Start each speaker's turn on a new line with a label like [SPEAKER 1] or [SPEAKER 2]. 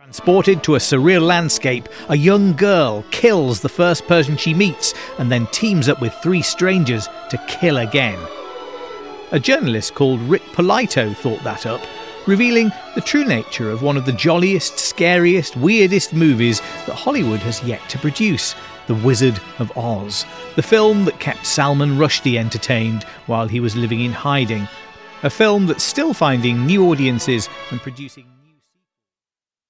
[SPEAKER 1] Transported to a surreal landscape, a young girl kills the first person she meets and then teams up with 3 strangers to kill again. A journalist called Rick Polito thought that up, revealing the true nature of one of the jolliest, scariest, weirdest movies that Hollywood has yet to produce, The Wizard of Oz, the film that kept Salman Rushdie entertained while he was living in hiding, a film that's still finding new audiences and producing